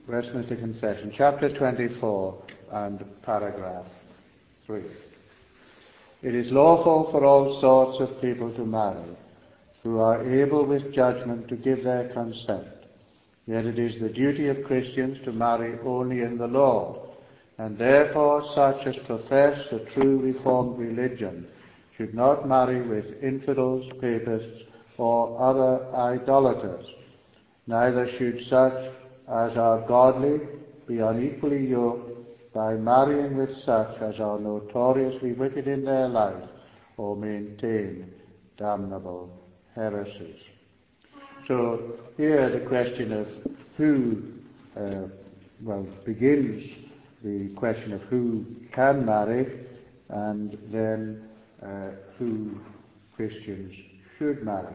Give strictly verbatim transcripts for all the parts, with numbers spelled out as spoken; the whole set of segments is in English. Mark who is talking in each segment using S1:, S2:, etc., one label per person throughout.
S1: Westminster Confession, chapter twenty-four and paragraph three. It is lawful for all sorts of people to marry, who are able with judgment to give their consent. Yet it is the duty of Christians to marry only in the Lord, and therefore such as profess the true Reformed religion should not marry with infidels, papists, or other idolaters. Neither should such as are godly be unequally yoked by marrying with such as are notoriously wicked in their life or maintain damnable heresies. So here the question of who, uh, well, begins the question of who can marry, and then uh, who Christians should marry.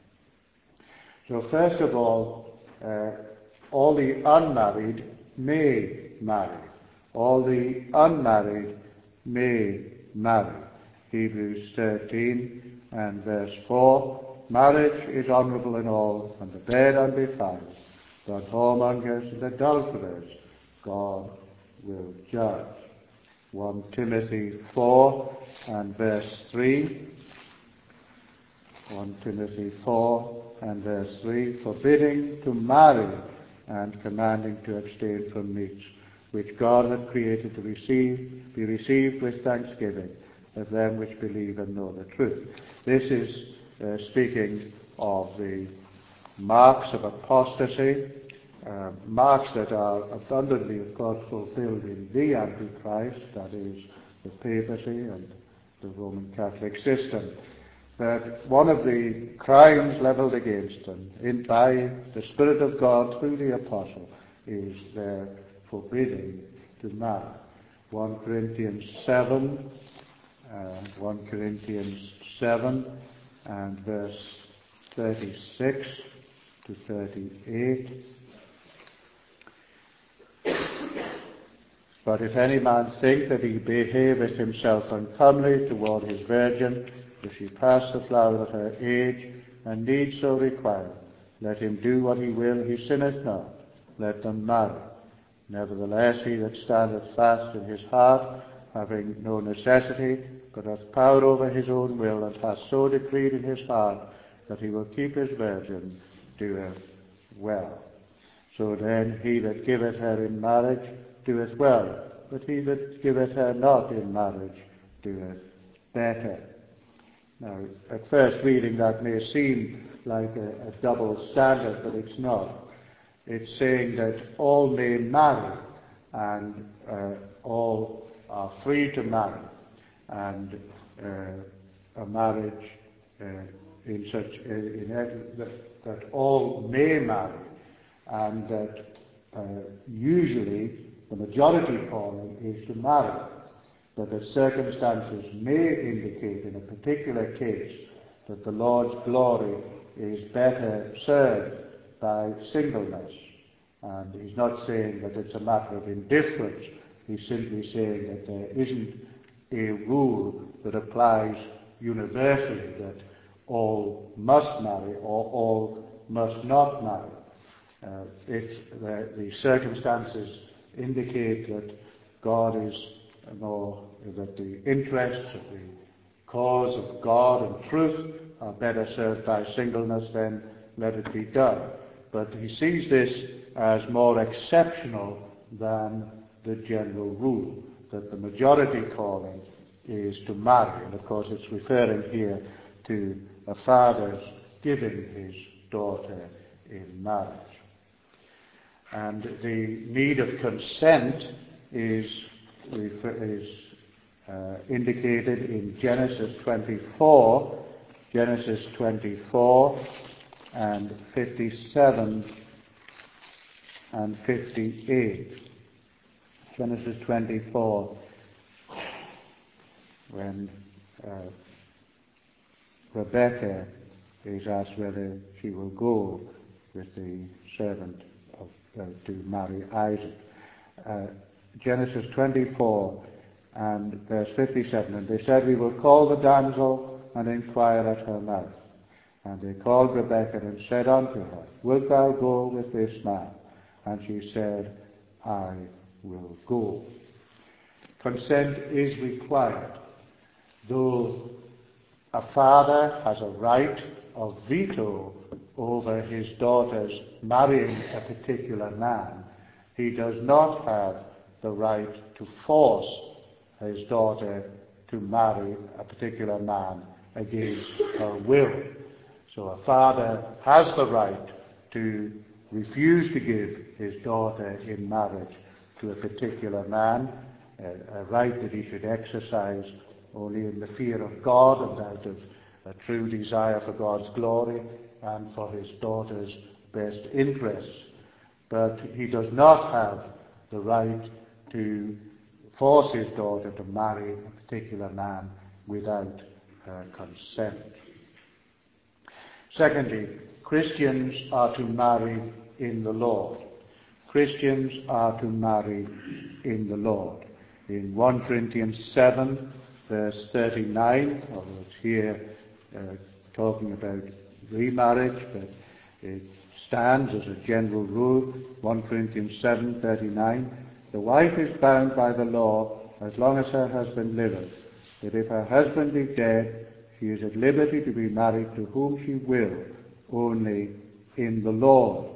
S1: So first of all, uh, all the unmarried may marry. All the unmarried may marry. Hebrews thirteen and verse four, marriage is honourable in all, and the bed undefiled, but whoremongers and adulterers God will judge. First Timothy four and verse three. First Timothy four and verse three, forbidding to marry and commanding to abstain from meats, which God hath created to receive, be received with thanksgiving of them which believe and know the truth. This is uh, speaking of the marks of apostasy, uh, marks that are abundantly, of course, fulfilled in the Antichrist, that is, the papacy and the Roman Catholic system. That one of the crimes levelled against them in, by the Spirit of God through the Apostle is their forbidding to marry. First Corinthians seven, uh, First Corinthians seven and verse thirty-six to thirty-eight. But if any man think that he behaveth himself uncomely toward his virgin, if she pass the flower of her age, and need so require, let him do what he will, he sinneth not. Let them marry. Nevertheless, he that standeth fast in his heart, having no necessity, but hath power over his own will, and hath so decreed in his heart that he will keep his virgin, doeth well. So then he that giveth her in marriage doeth well, but he that giveth her not in marriage doeth better. Now, at first reading that may seem like a, a double standard, but it's not. It's saying that all may marry, and uh, all are free to marry, and uh, a marriage uh, in such uh, in that, that all may marry, and that uh, usually the majority calling is to marry. But that circumstances may indicate in a particular case that the Lord's glory is better served by singleness. And he's not saying that it's a matter of indifference. He's simply saying that there isn't a rule that applies universally, that all must marry or all must not marry. Uh, if the, the circumstances indicate that God is nor that the interests of the cause of God and truth are better served by singleness, then let it be done. But he sees this as more exceptional than the general rule, that the majority calling is to marry. And of course it's referring here to a father's giving his daughter in marriage. And the need of consent is is uh, indicated in Genesis twenty-four, Genesis twenty-four and fifty-seven and fifty-eight. Genesis twenty-four, when uh, Rebekah is asked whether she will go with the servant of, uh, to marry Isaac. Uh, Genesis twenty-four and verse fifty-seven, and they said, we will call the damsel and inquire at her mouth. And they called Rebekah and said unto her, wilt thou go with this man? And she said, I will go. Consent is required, though a father has a right of veto over his daughter's marrying a particular man. He does not have the right to force his daughter to marry a particular man against her will. So a father has the right to refuse to give his daughter in marriage to a particular man, a, a right that he should exercise only in the fear of God and out of a true desire for God's glory and for his daughter's best interests. But he does not have the right to force his daughter to marry a particular man without her consent. Secondly, Christians are to marry in the Lord. Christians are to marry in the Lord. In First Corinthians seven, verse thirty-nine, although it's here uh, talking about remarriage, but it stands as a general rule, First Corinthians seven, thirty-nine, the wife is bound by the law as long as her husband liveth, but if her husband be dead, she is at liberty to be married to whom she will, only in the Lord.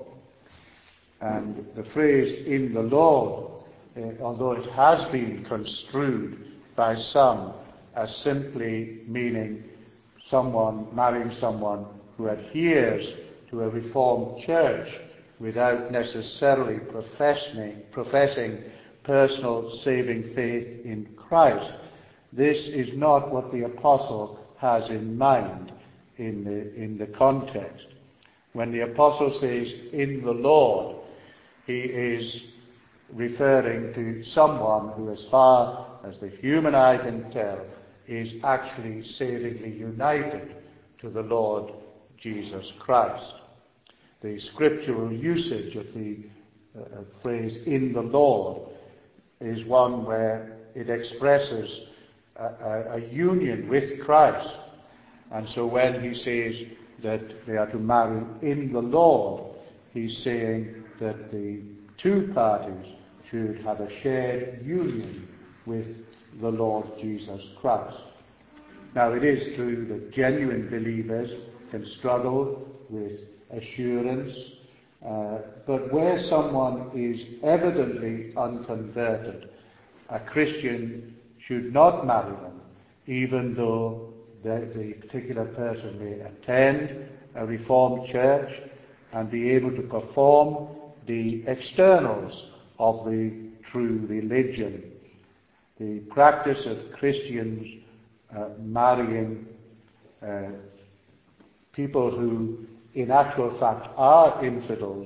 S1: And the phrase in the Lord, uh, although it has been construed by some as simply meaning someone marrying someone who adheres to a Reformed church without necessarily professing, professing personal saving faith in Christ, this is not what the apostle has in mind in the, in the context. When the apostle says, in the Lord, he is referring to someone who, as far as the human eye can tell, is actually savingly united to the Lord Jesus Christ. The scriptural usage of the uh, phrase, in the Lord, is one where it expresses a, a, a union with Christ. And so when he says that they are to marry in the Lord, he's saying that the two parties should have a shared union with the Lord Jesus Christ. Now, it is true that genuine believers can struggle with assurance, uh, but where someone is evidently unconverted, a Christian should not marry them, even though the, the particular person may attend a Reformed church and be able to perform the externals of the true religion. The practice of Christians uh, marrying uh, people who in actual fact are infidels,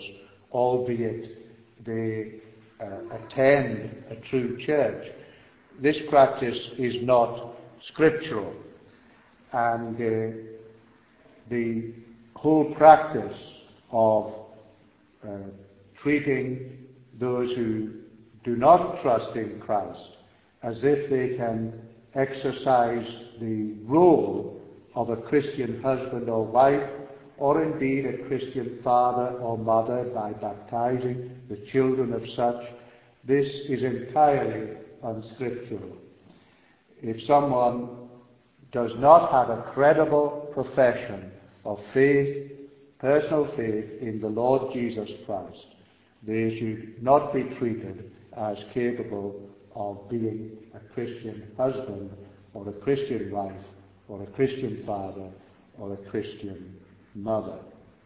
S1: albeit they uh, attend a true church, this practice is not scriptural. And uh, the whole practice of uh, treating those who do not trust in Christ as if they can exercise the role of a Christian husband or wife, or indeed a Christian father or mother by baptizing the children of such, this is entirely unscriptural. If someone does not have a credible profession of faith, personal faith in the Lord Jesus Christ, they should not be treated as capable of being a Christian husband or a Christian wife or a Christian father or a Christian mother.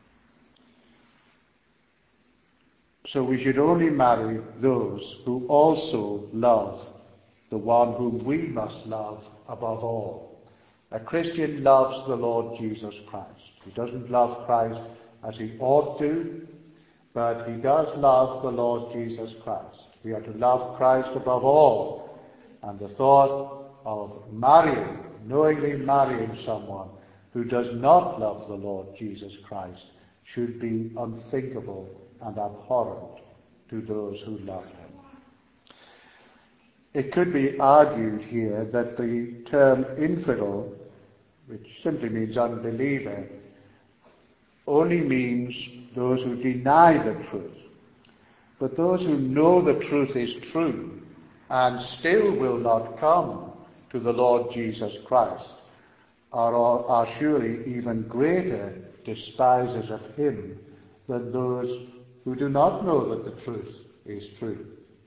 S1: So we should only marry those who also love the one whom we must love above all. A Christian loves the Lord Jesus Christ. He doesn't love Christ as he ought to, but he does love the Lord Jesus Christ. We are to love Christ above all. And the thought of marrying, knowingly marrying someone who does not love the Lord Jesus Christ should be unthinkable and abhorrent to those who love him. It could be argued here that the term infidel, which simply means unbeliever, only means those who deny the truth. But those who know the truth is true and still will not come to the Lord Jesus Christ are, are surely even greater despisers of him than those who do not know that the truth is true.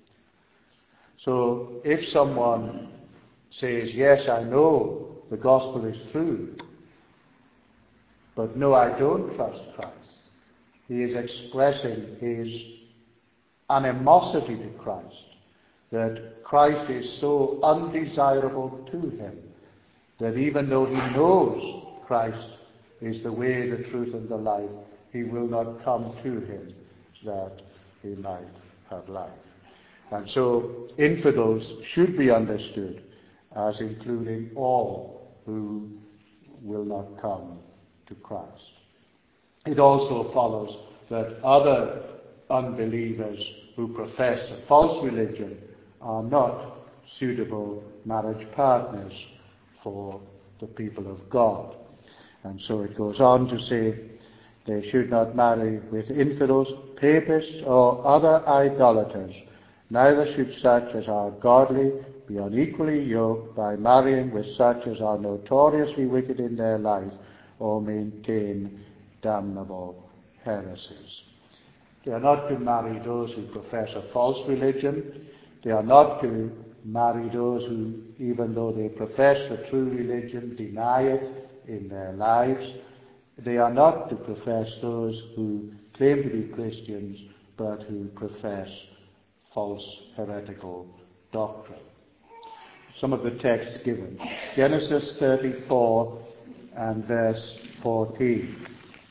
S1: So if someone says, yes, I know the gospel is true, but no, I don't trust Christ, he is expressing his animosity to Christ, that Christ is so undesirable to him that even though he knows Christ is the way, the truth, and the life, he will not come to him that he might have life. And so infidels should be understood as including all who will not come to Christ. It also follows that other unbelievers who profess a false religion are not suitable marriage partners for the people of God. And so it goes on to say they should not marry with infidels, papists, or other idolaters. Neither should such as are godly be unequally yoked by marrying with such as are notoriously wicked in their life or maintain damnable heresies. They are not to marry those who profess a false religion. They are not to marry those who, even though they profess the true religion, deny it in their lives. They are not to profess those who claim to be Christians but who profess false heretical doctrine. Some of the texts given. Genesis thirty-four and verse fourteen.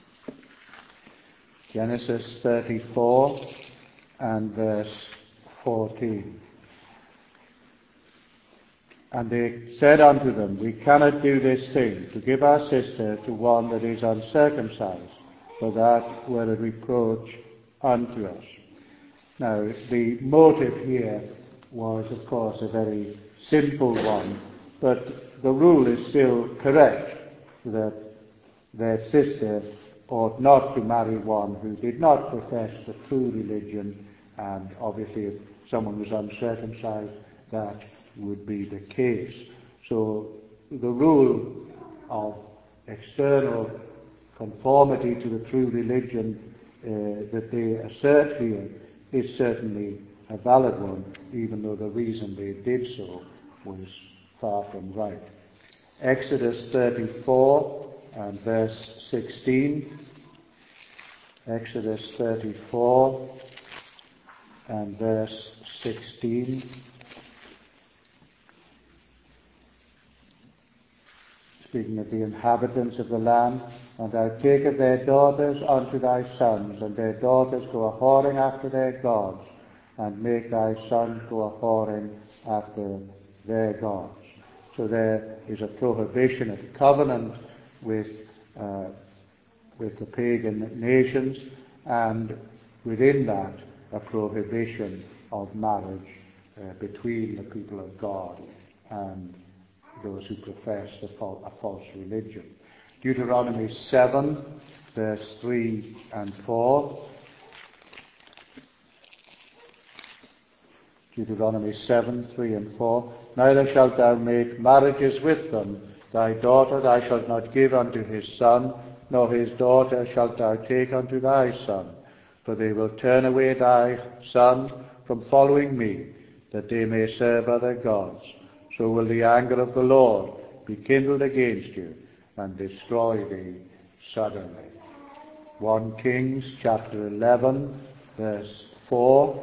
S1: Genesis thirty-four and verse fourteen. And they said unto them, we cannot do this thing, to give our sister to one that is uncircumcised, for that were a reproach unto us. Now, the motive here was, of course, a very simple one, but the rule is still correct, that their sister ought not to marry one who did not profess the true religion, and obviously if someone was uncircumcised, that would be the case. So the rule of external conformity to the true religion uh, that they assert here is certainly a valid one, even though the reason they did so was far from right. Exodus thirty-four and verse sixteen. Exodus thirty-four and verse sixteen. Speaking of the inhabitants of the land, and thou takest their daughters unto thy sons, and their daughters go a whoring after their gods, and make thy sons go a whoring after their gods. So there is a prohibition of covenant with uh, with the pagan nations, and within that a prohibition of marriage uh, between the people of God and those who profess a false religion. Deuteronomy seven, verse three and four. Deuteronomy seven, three and four. Neither shalt thou make marriages with them. Thy daughter thou shalt not give unto his son, nor his daughter shalt thou take unto thy son. For they will turn away thy son from following me, that they may serve other gods. So will the anger of the Lord be kindled against you, and destroy thee suddenly. First Kings chapter eleven, verse four.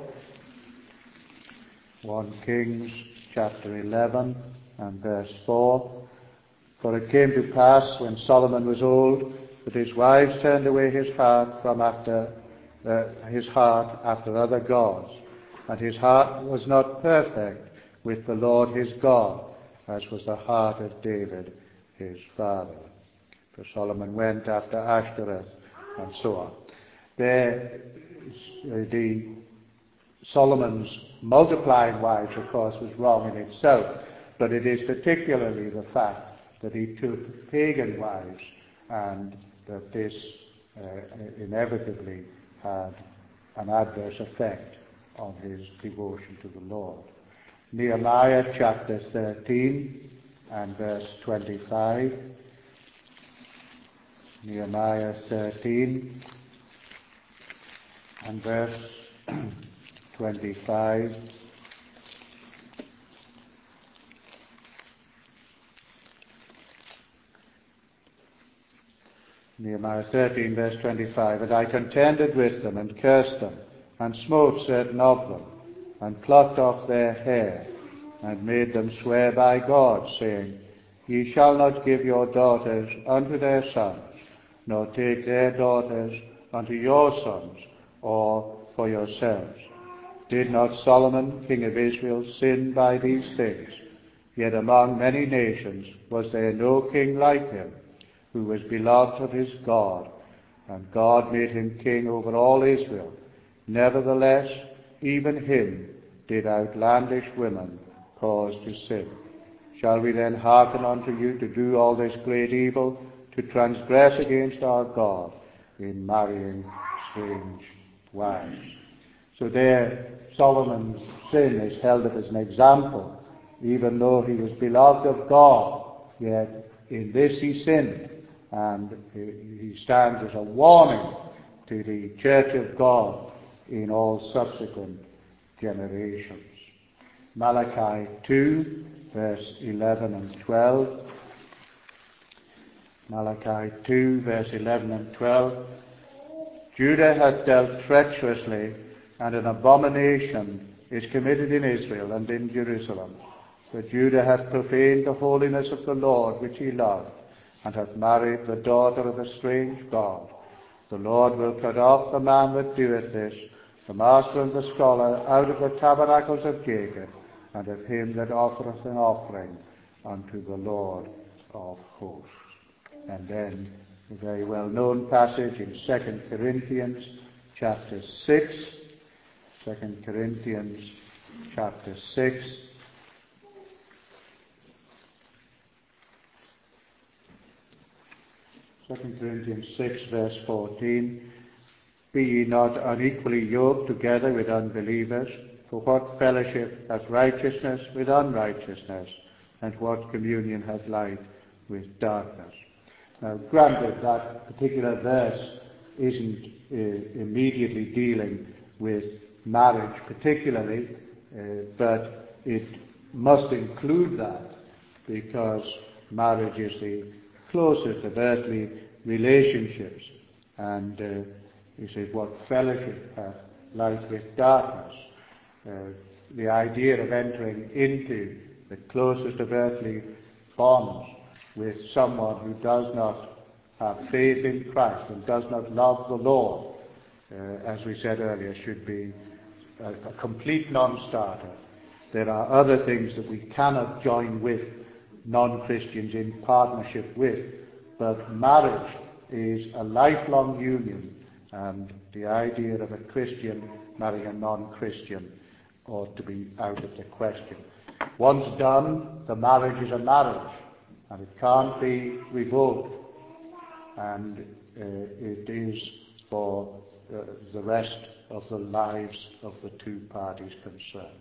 S1: First Kings chapter eleven and verse four. For it came to pass, when Solomon was old, that his wives turned away his heart from after uh, his heart after other gods, and his heart was not perfect with the Lord his God, as was the heart of David his father. For Solomon went after Ashtoreth, and so on. There, the Solomon's multiplying wives, of course, was wrong in itself, but it is particularly the fact that he took pagan wives, and that this uh, inevitably had an adverse effect on his devotion to the Lord. Nehemiah chapter thirteen and verse twenty-five. Nehemiah thirteen and verse twenty-five. Nehemiah thirteen, verse twenty-five. And I contended with them, and cursed them, and smote certain of them, and plucked off their hair, and made them swear by God, saying, Ye shall not give your daughters unto their sons, nor take their daughters unto your sons, or for yourselves. Did not Solomon, king of Israel, sin by these things? Yet among many nations was there no king like him, who was beloved of his God, and God made him king over all Israel. Nevertheless, even him did outlandish women cause to sin. Shall we then hearken unto you to do all this great evil, to transgress against our God in marrying strange wives? So there, Solomon's sin is held up as an example. Even though he was beloved of God, yet in this he sinned. And he stands as a warning to the Church of God in all subsequent generations. Malachi two, verse eleven and twelve. Malachi two, verse eleven and twelve. Judah hath dealt treacherously, and an abomination is committed in Israel and in Jerusalem. For Judah hath profaned the holiness of the Lord which he loved, and hath married the daughter of a strange god. The Lord will cut off the man that doeth this, the master and the scholar, out of the tabernacles of Jacob, and of him that offereth an offering unto the Lord of hosts. And then the very well-known passage in Second Corinthians chapter six, Second Corinthians chapter six, Second Corinthians six, verse fourteen. Be ye not unequally yoked together with unbelievers, for what fellowship hath righteousness with unrighteousness, and what communion hath light with darkness? Now, granted, that particular verse isn't uh, immediately dealing with marriage particularly, uh, but it must include that, because marriage is the closest of earthly relationships. And uh, he says, what fellowship hath light with darkness? Uh, the idea of entering into the closest of earthly bonds with someone who does not have faith in Christ and does not love the Lord, uh, as we said earlier, should be a, a complete non-starter. There are other things that we cannot join with non-Christians in partnership with, but marriage is a lifelong union, and the idea of a Christian marrying a non-Christian ought to be out of the question. Once done, the marriage is a marriage, and it can't be revoked, and uh, it is for uh, the rest of the lives of the two parties concerned.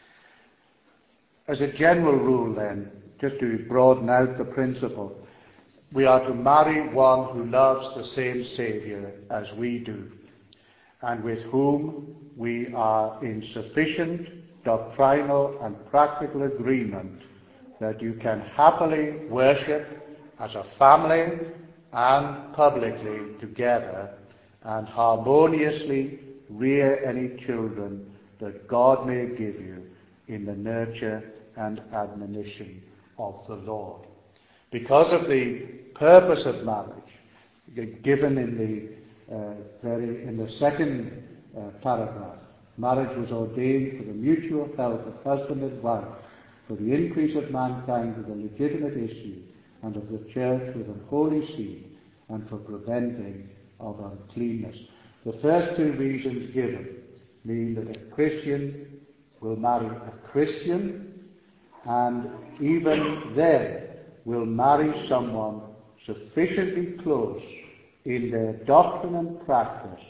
S1: As a general rule then, just to broaden out the principle, we are to marry one who loves the same Saviour as we do, and with whom we are in sufficient doctrinal and practical agreement that you can happily worship as a family and publicly together, and harmoniously rear any children that God may give you in the nurture and admonition of the Lord. Because of the purpose of marriage, given in the uh, very in the second uh, paragraph, marriage was ordained for the mutual health of husband and wife, for the increase of mankind with a legitimate issue, and of the church with an holy seed, and for preventing of uncleanness. The first two reasons given mean that a Christian will marry a Christian, and even then will marry someone sufficiently close in their doctrine and practice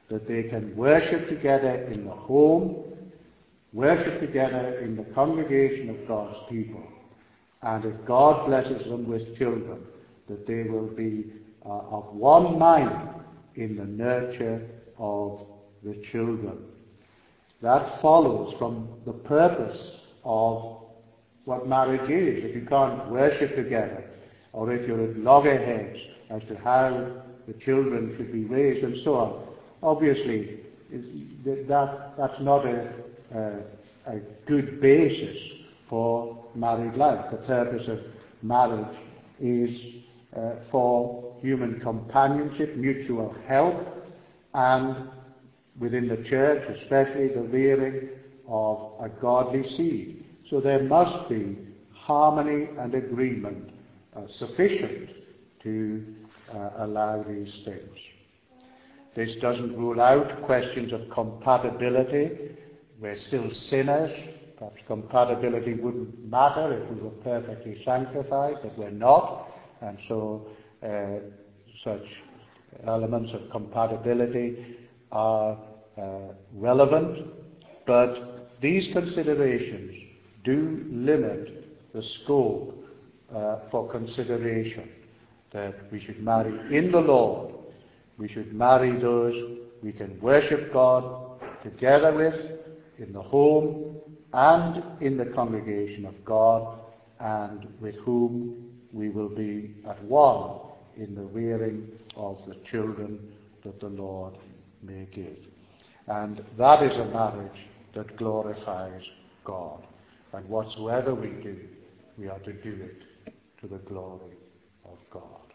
S1: that they can worship together in the home, worship together in the congregation of God's people, and if God blesses them with children, that they will be uh, of one mind in the nurture of the children. That follows from the purpose of what marriage is. If you can't worship together, or if you're at loggerheads as to how the children should be raised and so on, obviously that, that's not a, a, a good basis for married life. The purpose of marriage is uh, for human companionship, mutual help, and within the church especially the rearing of a godly seed. So there must be harmony and agreement uh, sufficient to uh, allow these things. This doesn't rule out questions of compatibility. We're still sinners. Perhaps compatibility wouldn't matter if we were perfectly sanctified, but we're not. And so uh, such elements of compatibility are uh, relevant. But these considerations do limit the scope uh, for consideration, that we should marry in the Lord. We should marry those we can worship God together with in the home and in the congregation of God, and with whom we will be at one in the rearing of the children that the Lord may give. And that is a marriage that glorifies God. And whatsoever we do, we are to do it to the glory of God.